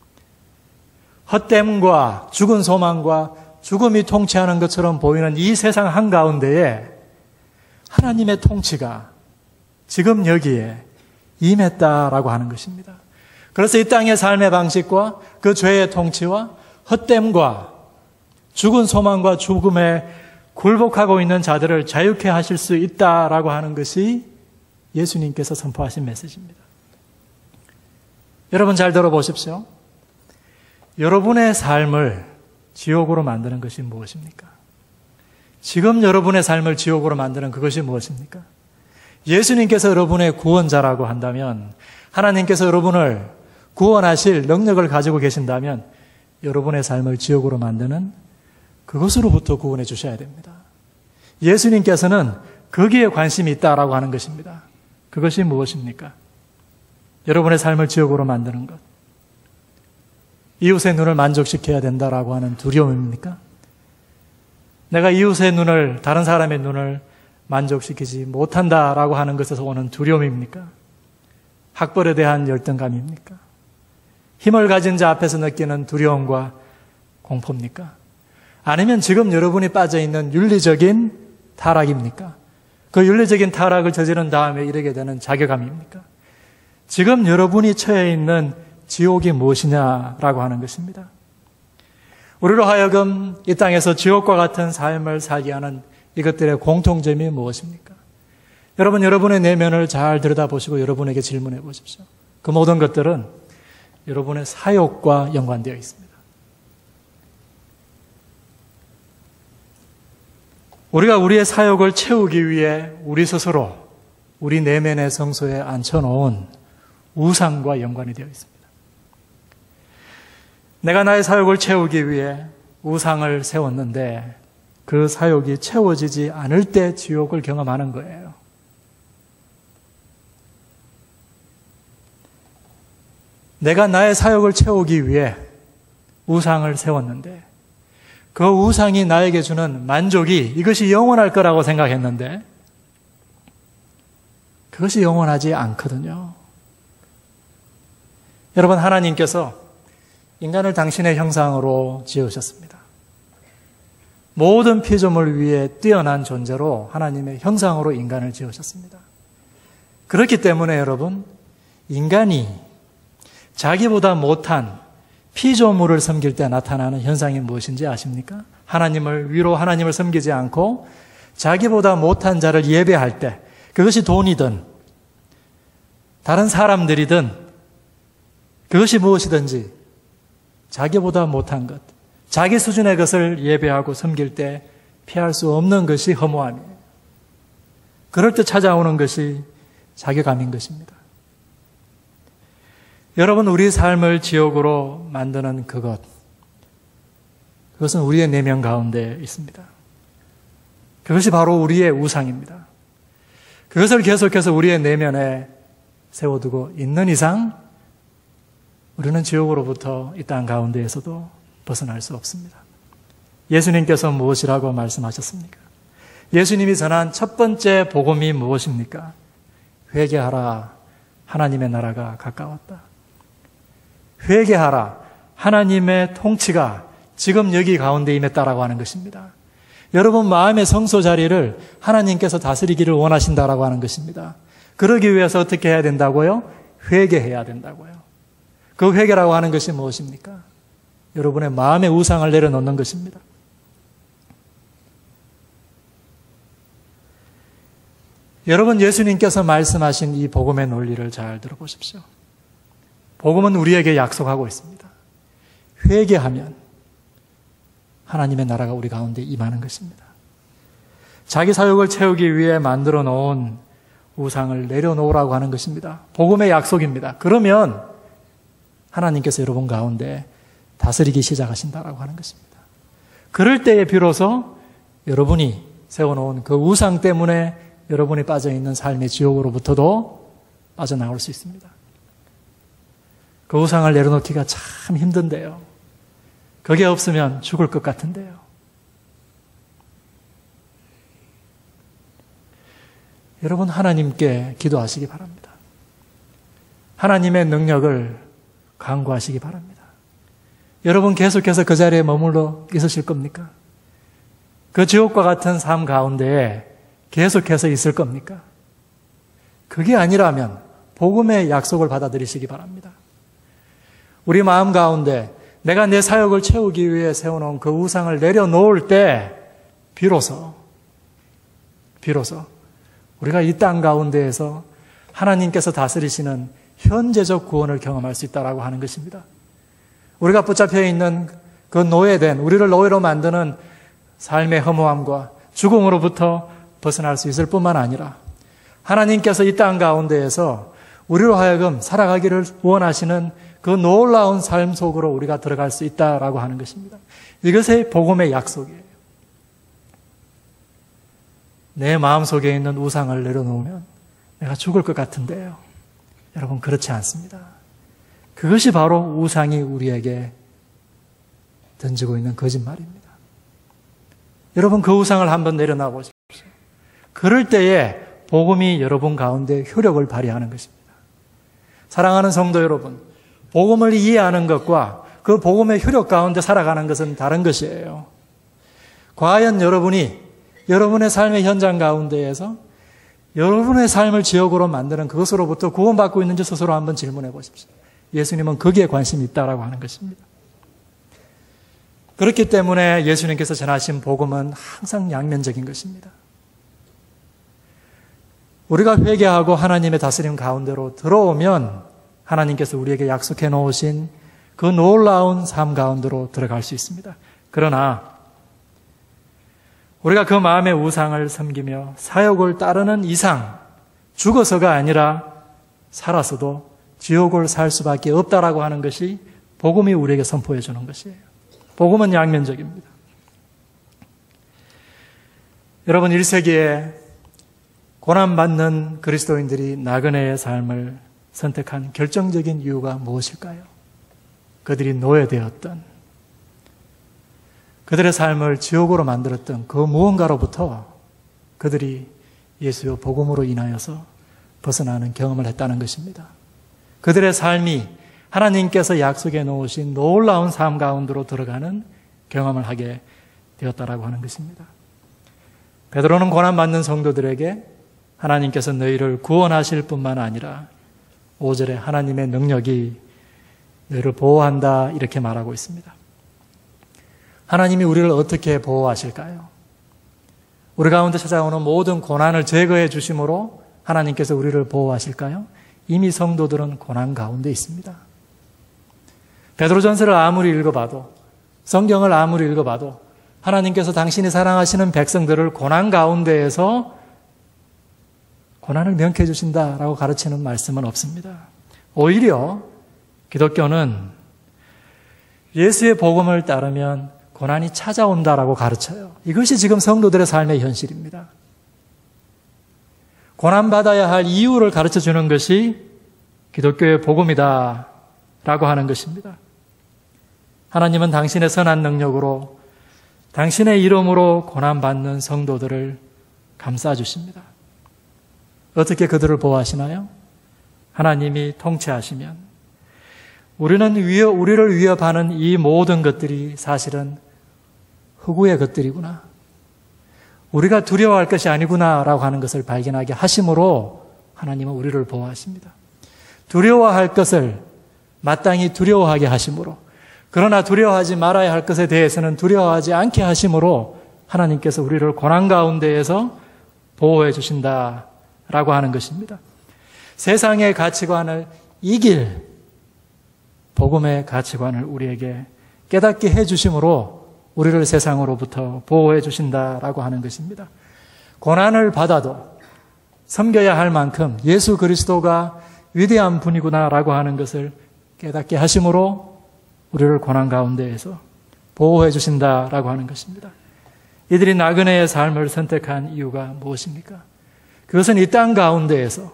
헛됨과 죽은 소망과 죽음이 통치하는 것처럼 보이는 이 세상 한가운데에 하나님의 통치가 지금 여기에 임했다라고 하는 것입니다. 그래서 이 땅의 삶의 방식과 그 죄의 통치와 헛됨과 죽은 소망과 죽음에 굴복하고 있는 자들을 자유케 하실 수 있다라고 하는 것이 예수님께서 선포하신 메시지입니다. 여러분 잘 들어보십시오. 여러분의 삶을 지옥으로 만드는 것이 무엇입니까? 지금 여러분의 삶을 지옥으로 만드는 그것이 무엇입니까? 예수님께서 여러분의 구원자라고 한다면, 하나님께서 여러분을 구원하실 능력을 가지고 계신다면 여러분의 삶을 지옥으로 만드는 그것으로부터 구원해 주셔야 됩니다. 예수님께서는 거기에 관심이 있다라고 하는 것입니다. 그것이 무엇입니까? 여러분의 삶을 지옥으로 만드는 것. 이웃의 눈을 만족시켜야 된다라고 하는 두려움입니까? 내가 이웃의 눈을, 다른 사람의 눈을 만족시키지 못한다라고 하는 것에서 오는 두려움입니까? 학벌에 대한 열등감입니까? 힘을 가진 자 앞에서 느끼는 두려움과 공포입니까? 아니면 지금 여러분이 빠져있는 윤리적인 타락입니까? 그 윤리적인 타락을 저지른 다음에 이르게 되는 자괴감입니까? 지금 여러분이 처해 있는 지옥이 무엇이냐라고 하는 것입니다. 우리로 하여금 이 땅에서 지옥과 같은 삶을 살게 하는 이것들의 공통점이 무엇입니까? 여러분, 여러분의 내면을 잘 들여다보시고 여러분에게 질문해 보십시오. 그 모든 것들은 여러분의 사욕과 연관되어 있습니다. 우리가 우리의 사욕을 채우기 위해 우리 스스로 우리 내면의 성소에 앉혀놓은 우상과 연관이 되어 있습니다. 내가 나의 사욕을 채우기 위해 우상을 세웠는데 그 사욕이 채워지지 않을 때 지옥을 경험하는 거예요. 내가 나의 사욕을 채우기 위해 우상을 세웠는데 그 우상이 나에게 주는 만족이 이것이 영원할 거라고 생각했는데 그것이 영원하지 않거든요. 여러분, 하나님께서 인간을 당신의 형상으로 지으셨습니다. 모든 피조물 위에 뛰어난 존재로 하나님의 형상으로 인간을 지으셨습니다. 그렇기 때문에 여러분, 인간이 자기보다 못한 피조물을 섬길 때 나타나는 현상이 무엇인지 아십니까? 하나님을 섬기지 않고 자기보다 못한 자를 예배할 때, 그것이 돈이든 다른 사람들이든 그것이 무엇이든지 자기보다 못한 것, 자기 수준의 것을 예배하고 섬길 때 피할 수 없는 것이 허무함이에요. 그럴 때 찾아오는 것이 자괴감인 것입니다. 여러분, 우리 삶을 지옥으로 만드는 그것, 그것은 우리의 내면 가운데 있습니다. 그것이 바로 우리의 우상입니다. 그것을 계속해서 우리의 내면에 세워두고 있는 이상 우리는 지옥으로부터 이 땅 가운데에서도 벗어날 수 없습니다. 예수님께서 무엇이라고 말씀하셨습니까? 예수님이 전한 첫 번째 복음이 무엇입니까? 회개하라, 하나님의 나라가 가까웠다. 회개하라, 하나님의 통치가 지금 여기 가운데 임했다라고 하는 것입니다. 여러분 마음의 성소 자리를 하나님께서 다스리기를 원하신다라고 하는 것입니다. 그러기 위해서 어떻게 해야 된다고요? 회개해야 된다고요. 그 회개라고 하는 것이 무엇입니까? 여러분의 마음의 우상을 내려놓는 것입니다. 여러분 예수님께서 말씀하신 이 복음의 논리를 잘 들어보십시오. 복음은 우리에게 약속하고 있습니다. 회개하면 하나님의 나라가 우리 가운데 임하는 것입니다. 자기 사욕을 채우기 위해 만들어 놓은 우상을 내려놓으라고 하는 것입니다. 복음의 약속입니다. 그러면 하나님께서 여러분 가운데 다스리기 시작하신다라고 하는 것입니다. 그럴 때에 비로소 여러분이 세워놓은 그 우상 때문에 여러분이 빠져있는 삶의 지옥으로부터도 빠져나올 수 있습니다. 그 우상을 내려놓기가 참 힘든데요. 그게 없으면 죽을 것 같은데요. 여러분 하나님께 기도하시기 바랍니다. 하나님의 능력을 간구하시기 바랍니다. 여러분 계속해서 그 자리에 머물러 있으실 겁니까? 그 지옥과 같은 삶 가운데에 계속해서 있을 겁니까? 그게 아니라면 복음의 약속을 받아들이시기 바랍니다. 우리 마음 가운데 내가 내 사역을 채우기 위해 세워놓은 그 우상을 내려놓을 때 비로소 우리가 이 땅 가운데에서 하나님께서 다스리시는 현재적 구원을 경험할 수 있다라고 하는 것입니다. 우리가 붙잡혀 있는 그 노예된 우리를 노예로 만드는 삶의 허무함과 죽음으로부터 벗어날 수 있을 뿐만 아니라 하나님께서 이 땅 가운데에서 우리로 하여금 살아가기를 원하시는 그 놀라운 삶 속으로 우리가 들어갈 수 있다라고 하는 것입니다. 이것이 복음의 약속이에요. 내 마음속에 있는 우상을 내려놓으면 내가 죽을 것 같은데요. 여러분 그렇지 않습니다. 그것이 바로 우상이 우리에게 던지고 있는 거짓말입니다. 여러분 그 우상을 한번 내려놔 보십시오. 그럴 때에 복음이 여러분 가운데 효력을 발휘하는 것입니다. 사랑하는 성도 여러분, 복음을 이해하는 것과 그 복음의 효력 가운데 살아가는 것은 다른 것이에요. 과연 여러분이 여러분의 삶의 현장 가운데에서 여러분의 삶을 지옥으로 만드는 그것으로부터 구원받고 있는지 스스로 한번 질문해 보십시오. 예수님은 거기에 관심이 있다라고 하는 것입니다. 그렇기 때문에 예수님께서 전하신 복음은 항상 양면적인 것입니다. 우리가 회개하고 하나님의 다스림 가운데로 들어오면 하나님께서 우리에게 약속해 놓으신 그 놀라운 삶 가운데로 들어갈 수 있습니다. 그러나 우리가 그 마음의 우상을 섬기며 사욕을 따르는 이상 죽어서가 아니라 살아서도 지옥을 살 수밖에 없다라고 하는 것이 복음이 우리에게 선포해 주는 것이에요. 복음은 양면적입니다. 여러분 1세기에 고난받는 그리스도인들이 나그네의 삶을 선택한 결정적인 이유가 무엇일까요? 그들이 노예되었던 그들의 삶을 지옥으로 만들었던 그 무언가로부터 그들이 예수의 복음으로 인하여서 벗어나는 경험을 했다는 것입니다. 그들의 삶이 하나님께서 약속해 놓으신 놀라운 삶 가운데로 들어가는 경험을 하게 되었다라고 하는 것입니다. 베드로는 고난받는 성도들에게 하나님께서 너희를 구원하실 뿐만 아니라 5절에 하나님의 능력이 너희를 보호한다 이렇게 말하고 있습니다. 하나님이 우리를 어떻게 보호하실까요? 우리 가운데 찾아오는 모든 고난을 제거해 주심으로 하나님께서 우리를 보호하실까요? 이미 성도들은 고난 가운데 있습니다. 베드로전서를 아무리 읽어봐도 성경을 아무리 읽어봐도 하나님께서 당신이 사랑하시는 백성들을 고난 가운데에서 고난을 명쾌해 주신다라고 가르치는 말씀은 없습니다. 오히려 기독교는 예수의 복음을 따르면 고난이 찾아온다라고 가르쳐요. 이것이 지금 성도들의 삶의 현실입니다. 고난받아야 할 이유를 가르쳐 주는 것이 기독교의 복음이다 라고 하는 것입니다. 하나님은 당신의 선한 능력으로 당신의 이름으로 고난받는 성도들을 감싸주십니다. 어떻게 그들을 보호하시나요? 하나님이 통치하시면 우리를 위협하는 이 모든 것들이 사실은 흑우의 것들이구나. 우리가 두려워할 것이 아니구나라고 하는 것을 발견하게 하심으로 하나님은 우리를 보호하십니다. 두려워할 것을 마땅히 두려워하게 하심으로, 그러나 두려워하지 말아야 할 것에 대해서는 두려워하지 않게 하심으로 하나님께서 우리를 고난 가운데에서 보호해 주신다라고 하는 것입니다. 세상의 가치관을 이길 복음의 가치관을 우리에게 깨닫게 해 주심으로 우리를 세상으로부터 보호해 주신다라고 하는 것입니다. 고난을 받아도 섬겨야 할 만큼 예수 그리스도가 위대한 분이구나라고 하는 것을 깨닫게 하심으로 우리를 고난 가운데에서 보호해 주신다라고 하는 것입니다. 이들이 나그네의 삶을 선택한 이유가 무엇입니까? 그것은 이 땅 가운데에서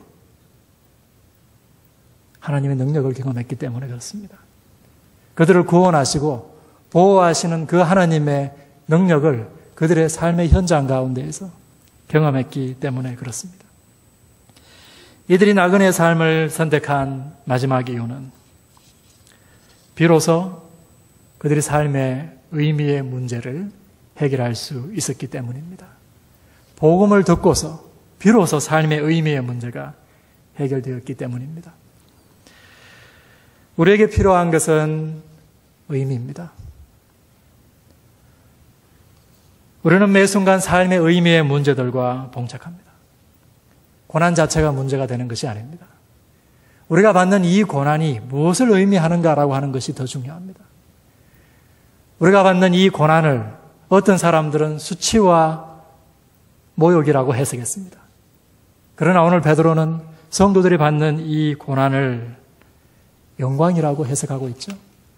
하나님의 능력을 경험했기 때문에 그렇습니다. 그들을 구원하시고 보호하시는 그 하나님의 능력을 그들의 삶의 현장 가운데에서 경험했기 때문에 그렇습니다. 이들이 나그네의 삶을 선택한 마지막 이유는 비로소 그들이 삶의 의미의 문제를 해결할 수 있었기 때문입니다. 복음을 듣고서 비로소 삶의 의미의 문제가 해결되었기 때문입니다. 우리에게 필요한 것은 의미입니다. 우리는 매 순간 삶의 의미의 문제들과 봉착합니다. 고난 자체가 문제가 되는 것이 아닙니다. 우리가 받는 이 고난이 무엇을 의미하는가라고 하는 것이 더 중요합니다. 우리가 받는 이 고난을 어떤 사람들은 수치와 모욕이라고 해석했습니다. 그러나 오늘 베드로는 성도들이 받는 이 고난을 영광이라고 해석하고 있죠.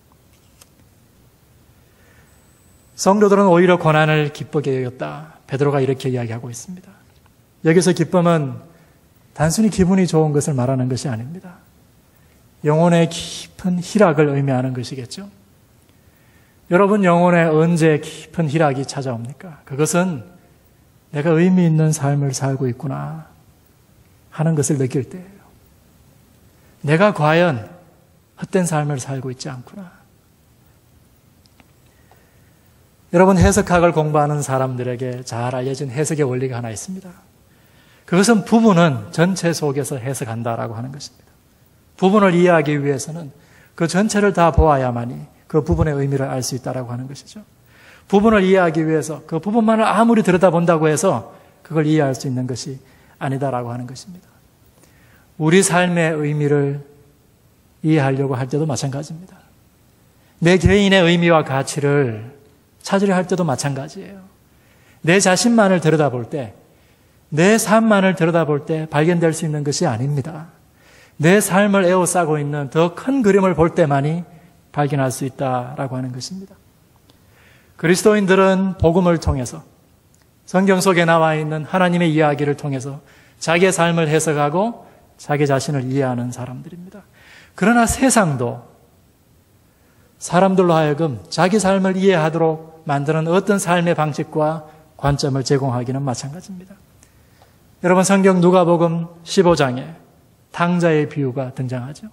성도들은 오히려 고난을 기쁘게 여겼다. 베드로가 이렇게 이야기하고 있습니다. 여기서 기쁨은 단순히 기분이 좋은 것을 말하는 것이 아닙니다. 영혼의 깊은 희락을 의미하는 것이겠죠. 여러분 영혼에 언제 깊은 희락이 찾아옵니까? 그것은 내가 의미 있는 삶을 살고 있구나 하는 것을 느낄 때예요. 내가 과연 헛된 삶을 살고 있지 않구나. 여러분 해석학을 공부하는 사람들에게 잘 알려진 해석의 원리가 하나 있습니다. 그것은 부분은 전체 속에서 해석한다라고 하는 것입니다. 부분을 이해하기 위해서는 그 전체를 다 보아야만이 그 부분의 의미를 알 수 있다라고 하는 것이죠. 부분을 이해하기 위해서 그 부분만을 아무리 들여다본다고 해서 그걸 이해할 수 있는 것이 아니다라고 하는 것입니다. 우리 삶의 의미를 이해하려고 할 때도 마찬가지입니다. 내 개인의 의미와 가치를 찾으려 할 때도 마찬가지예요. 내 자신만을 들여다볼 때, 내 삶만을 들여다볼 때 발견될 수 있는 것이 아닙니다. 내 삶을 에워싸고 있는 더 큰 그림을 볼 때만이 발견할 수 있다라고 하는 것입니다. 그리스도인들은 복음을 통해서 성경 속에 나와 있는 하나님의 이야기를 통해서 자기의 삶을 해석하고 자기 자신을 이해하는 사람들입니다. 그러나 세상도 사람들로 하여금 자기 삶을 이해하도록 만드는 어떤 삶의 방식과 관점을 제공하기는 마찬가지입니다. 여러분 성경 누가복음 15장에 탕자의 비유가 등장하죠.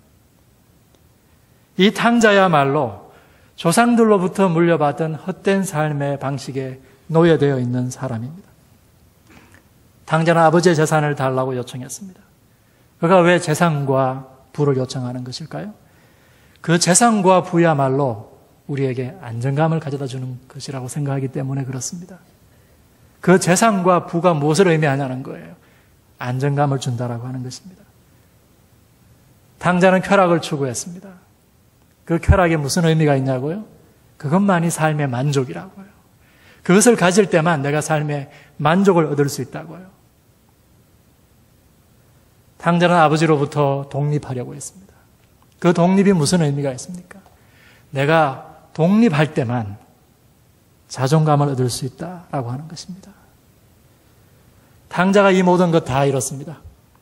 이 탕자야말로 조상들로부터 물려받은 헛된 삶의 방식에 노예되어 있는 사람입니다. 탕자는 아버지의 재산을 달라고 요청했습니다. 그가 왜 재산과 부를 요청하는 것일까요? 그 재산과 부야말로 우리에게 안정감을 가져다 주는 것이라고 생각하기 때문에 그렇습니다. 그 재산과 부가 무엇을 의미하냐는 거예요. 안정감을 준다라고 하는 것입니다. 탕자는 쾌락을 추구했습니다. 그 쾌락에 무슨 의미가 있냐고요? 그것만이 삶의 만족이라고요. 그것을 가질 때만 내가 삶의 만족을 얻을 수 있다고요. 탕자는 아버지로부터 독립하려고 했습니다. 그 독립이 무슨 의미가 있습니까? 내가 독립할 때만 자존감을 얻을 수 있다라고 하는 것입니다. 탕자가 이 모든 것 다 잃었습니다.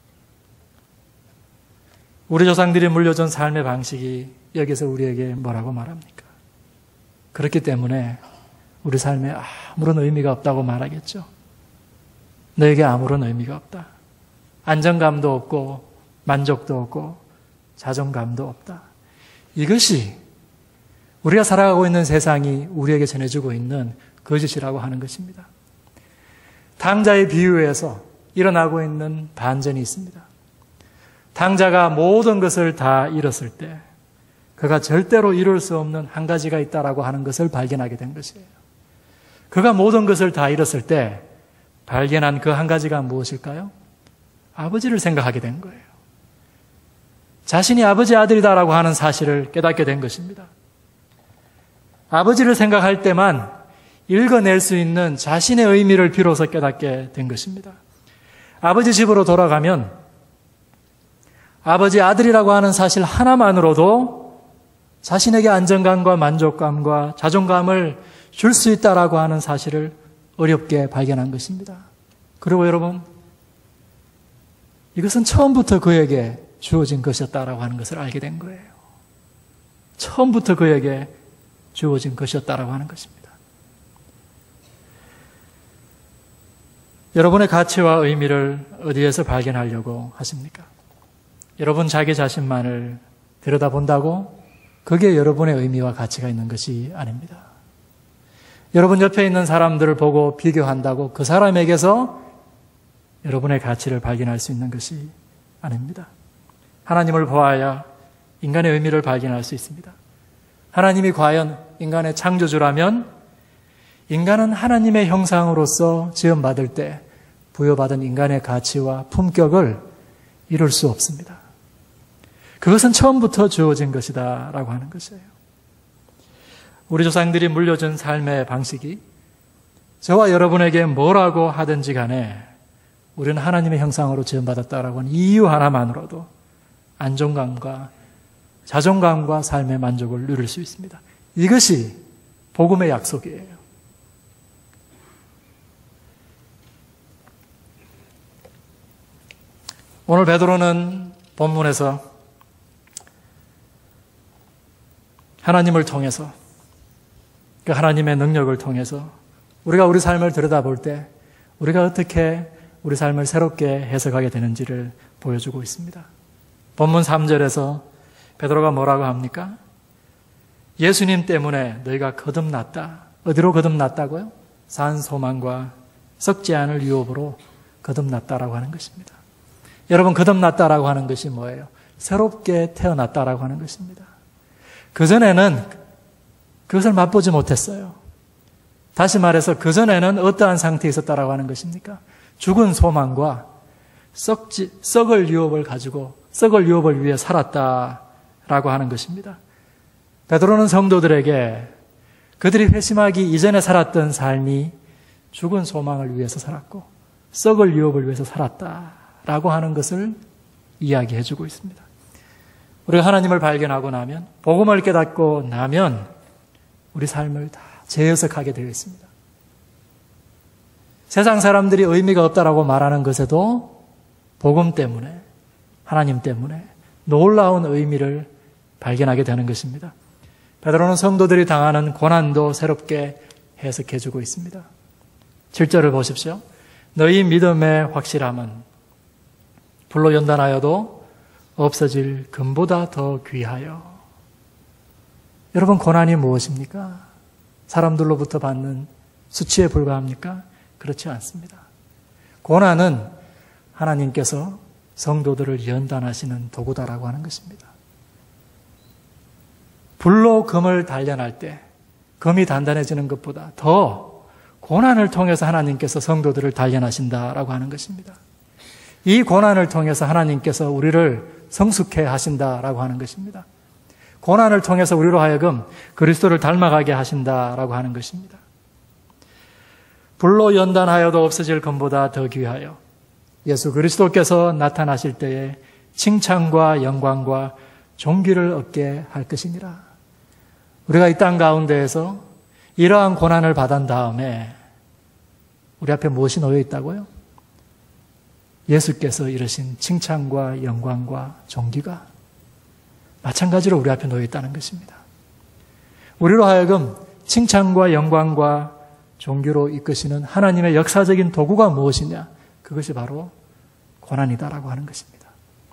우리 조상들이 물려준 삶의 방식이 여기서 우리에게 뭐라고 말합니까? 그렇기 때문에 우리 삶에 아무런 의미가 없다고 말하겠죠. 너에게 아무런 의미가 없다. 안정감도 없고 만족도 없고 자존감도 없다. 이것이 우리가 살아가고 있는 세상이 우리에게 전해주고 있는 거짓이라고 하는 것입니다. 탕자의 비유에서 일어나고 있는 반전이 있습니다. 탕자가 모든 것을 다 잃었을 때 그가 절대로 이룰 수 없는 한 가지가 있다라고 하는 것을 발견하게 된 것이에요. 그가 모든 것을 다 잃었을 때 발견한 그 한 가지가 무엇일까요? 아버지를 생각하게 된 거예요. 자신이 아버지 아들이다라고 하는 사실을 깨닫게 된 것입니다. 아버지를 생각할 때만 읽어낼 수 있는 자신의 의미를 비로소 깨닫게 된 것입니다. 아버지 집으로 돌아가면 아버지 아들이라고 하는 사실 하나만으로도 자신에게 안정감과 만족감과 자존감을 줄 수 있다라고 하는 사실을 어렵게 발견한 것입니다. 그리고 여러분, 이것은 처음부터 그에게 주어진 것이었다라고 하는 것을 알게 된 거예요. 처음부터 그에게 주어진 것이었다라고 하는 것입니다. 여러분의 가치와 의미를 어디에서 발견하려고 하십니까? 여러분 자기 자신만을 들여다본다고 그게 여러분의 의미와 가치가 있는 것이 아닙니다. 여러분 옆에 있는 사람들을 보고 비교한다고 그 사람에게서 여러분의 가치를 발견할 수 있는 것이 아닙니다. 하나님을 보아야 인간의 의미를 발견할 수 있습니다. 하나님이 과연 인간의 창조주라면 인간은 하나님의 형상으로서 지음받을 때 부여받은 인간의 가치와 품격을 이룰 수 없습니다. 그것은 처음부터 주어진 것이다 라고 하는 것이에요. 우리 조상들이 물려준 삶의 방식이 저와 여러분에게 뭐라고 하든지 간에 우리는 하나님의 형상으로 지음받았다라고 하는 이유 하나만으로도 안정감과 자존감과 삶의 만족을 누릴 수 있습니다. 이것이 복음의 약속이에요. 오늘 베드로는 본문에서 하나님을 통해서 그 하나님의 능력을 통해서 우리가 우리 삶을 들여다볼 때 우리가 어떻게 우리 삶을 새롭게 해석하게 되는지를 보여주고 있습니다. 본문 3절에서 베드로가 뭐라고 합니까? 예수님 때문에 너희가 거듭났다. 어디로 거듭났다고요? 산 소망과 썩지 않을 유업으로 거듭났다라고 하는 것입니다. 여러분, 거듭났다라고 하는 것이 뭐예요? 새롭게 태어났다라고 하는 것입니다. 그전에는 그것을 맛보지 못했어요. 다시 말해서 그전에는 어떠한 상태에 있었다라고 하는 것입니까? 죽은 소망과 썩을 유업을 가지고 썩을 유업을 위해 살았다라고 하는 것입니다. 베드로는 성도들에게 그들이 회심하기 이전에 살았던 삶이 죽은 소망을 위해서 살았고 썩을 유업을 위해서 살았다라고 하는 것을 이야기해 주고 있습니다. 우리가 하나님을 발견하고 나면, 복음을 깨닫고 나면 우리 삶을 다 재해석하게 되어 있습니다. 세상 사람들이 의미가 없다라고 말하는 것에도 복음 때문에, 하나님 때문에 놀라운 의미를 발견하게 되는 것입니다. 베드로는 성도들이 당하는 고난도 새롭게 해석해 주고 있습니다. 7절을 보십시오. 너희 믿음의 확실함은 불로 연단하여도 없어질 금보다 더 귀하여. 여러분, 고난이 무엇입니까? 사람들로부터 받는 수치에 불과합니까? 그렇지 않습니다. 고난은 하나님께서 성도들을 연단하시는 도구다라고 하는 것입니다. 불로 금을 단련할 때 금이 단단해지는 것보다 더 고난을 통해서 하나님께서 성도들을 단련하신다라고 하는 것입니다. 이 고난을 통해서 하나님께서 우리를 성숙해 하신다라고 하는 것입니다. 고난을 통해서 우리로 하여금 그리스도를 닮아가게 하신다라고 하는 것입니다. 불로 연단하여도 없어질 금보다 더 귀하여 예수 그리스도께서 나타나실 때에 칭찬과 영광과 존귀를 얻게 할 것이니라. 우리가 이 땅 가운데에서 이러한 고난을 받은 다음에 우리 앞에 무엇이 놓여 있다고요? 예수께서 이르신 칭찬과 영광과 존귀가 마찬가지로 우리 앞에 놓여 있다는 것입니다. 우리로 하여금 칭찬과 영광과 존귀로 이끄시는 하나님의 역사적인 도구가 무엇이냐? 그것이 바로 고난이다라고 하는 것입니다.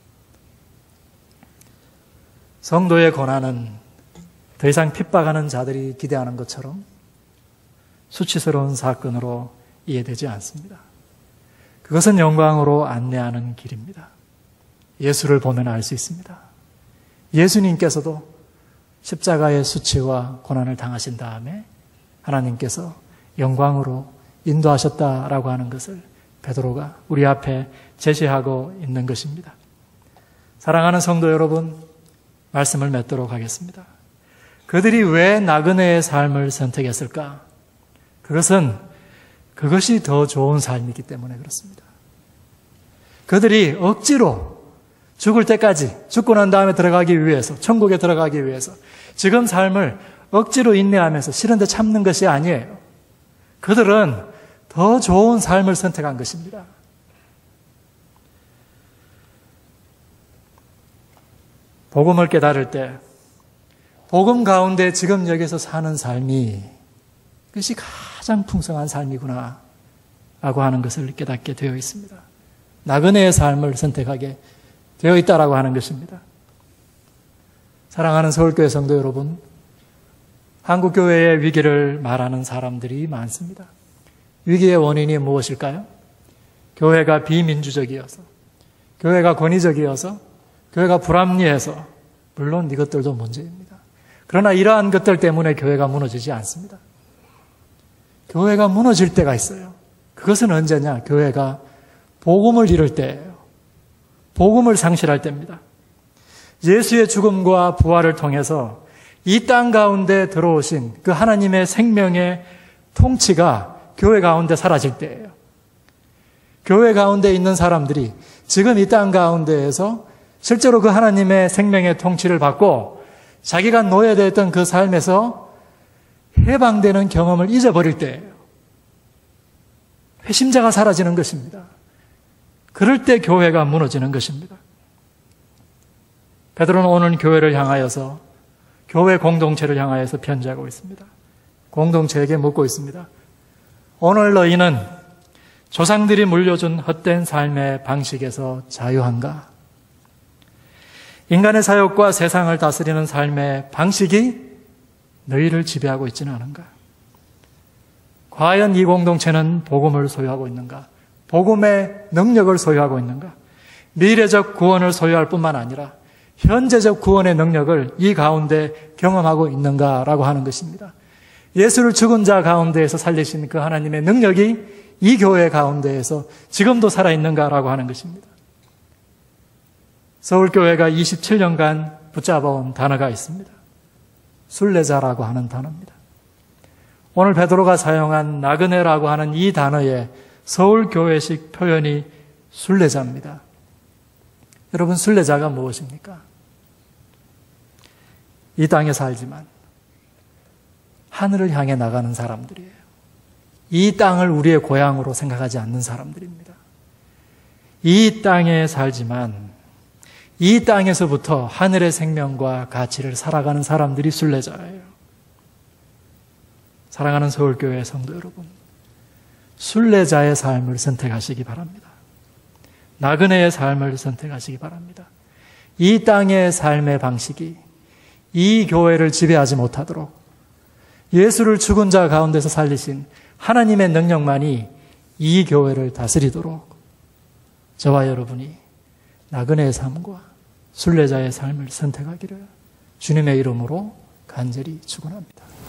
성도의 고난은 더 이상 핍박하는 자들이 기대하는 것처럼 수치스러운 사건으로 이해되지 않습니다. 그것은 영광으로 안내하는 길입니다. 예수를 보면 알 수 있습니다. 예수님께서도 십자가의 수치와 고난을 당하신 다음에 하나님께서 영광으로 인도하셨다라고 하는 것을 베드로가 우리 앞에 제시하고 있는 것입니다. 사랑하는 성도 여러분, 말씀을 맺도록 하겠습니다. 그들이 왜 나그네의 삶을 선택했을까? 그것이 더 좋은 삶이기 때문에 그렇습니다. 그들이 억지로 죽을 때까지, 죽고 난 다음에 들어가기 위해서, 천국에 들어가기 위해서 지금 삶을 억지로 인내하면서 싫은데 참는 것이 아니에요. 그들은 더 좋은 삶을 선택한 것입니다. 복음을 깨달을 때 복음 가운데 지금 여기서 사는 삶이 그것이 가장 풍성한 삶이구나 라고 하는 것을 깨닫게 되어 있습니다. 나그네의 삶을 선택하게 되어 있다라고 하는 것입니다. 사랑하는 서울교회 성도 여러분, 한국교회의 위기를 말하는 사람들이 많습니다. 위기의 원인이 무엇일까요? 교회가 비민주적이어서, 교회가 권위적이어서, 교회가 불합리해서, 물론 이것들도 문제입니다. 그러나 이러한 것들 때문에 교회가 무너지지 않습니다. 교회가 무너질 때가 있어요. 그것은 언제냐? 교회가 복음을 잃을 때예요. 복음을 상실할 때입니다. 예수의 죽음과 부활을 통해서 이 땅 가운데 들어오신 그 하나님의 생명의 통치가 교회 가운데 사라질 때예요. 교회 가운데 있는 사람들이 지금 이 땅 가운데에서 실제로 그 하나님의 생명의 통치를 받고 자기가 노예되었던 그 삶에서 해방되는 경험을 잊어버릴 때예요. 회심자가 사라지는 것입니다. 그럴 때 교회가 무너지는 것입니다. 베드로는 오늘 교회를 향하여서, 교회 공동체를 향하여서 편지하고 있습니다. 공동체에게 묻고 있습니다. 오늘 너희는 조상들이 물려준 헛된 삶의 방식에서 자유한가? 인간의 사욕과 세상을 다스리는 삶의 방식이 너희를 지배하고 있지는 않은가? 과연 이 공동체는 복음을 소유하고 있는가? 복음의 능력을 소유하고 있는가? 미래적 구원을 소유할 뿐만 아니라 현재적 구원의 능력을 이 가운데 경험하고 있는가라고 하는 것입니다. 예수를 죽은 자 가운데에서 살리신 그 하나님의 능력이 이 교회 가운데에서 지금도 살아있는가라고 하는 것입니다. 서울교회가 27년간 붙잡아온 단어가 있습니다. 순례자라고 하는 단어입니다. 오늘 베드로가 사용한 나그네라고 하는 이 단어의 서울교회식 표현이 순례자입니다. 여러분, 순례자가 무엇입니까? 이 땅에 살지만 하늘을 향해 나가는 사람들이에요. 이 땅을 우리의 고향으로 생각하지 않는 사람들입니다. 이 땅에 살지만 이 땅에서부터 하늘의 생명과 가치를 살아가는 사람들이 순례자예요. 사랑하는 서울교회 성도 여러분, 순례자의 삶을 선택하시기 바랍니다. 나그네의 삶을 선택하시기 바랍니다. 이 땅의 삶의 방식이 이 교회를 지배하지 못하도록 예수를 죽은 자 가운데서 살리신 하나님의 능력만이 이 교회를 다스리도록 저와 여러분이 나그네의 삶과 순례자의 삶을 선택하기를 주님의 이름으로 간절히 축원합니다.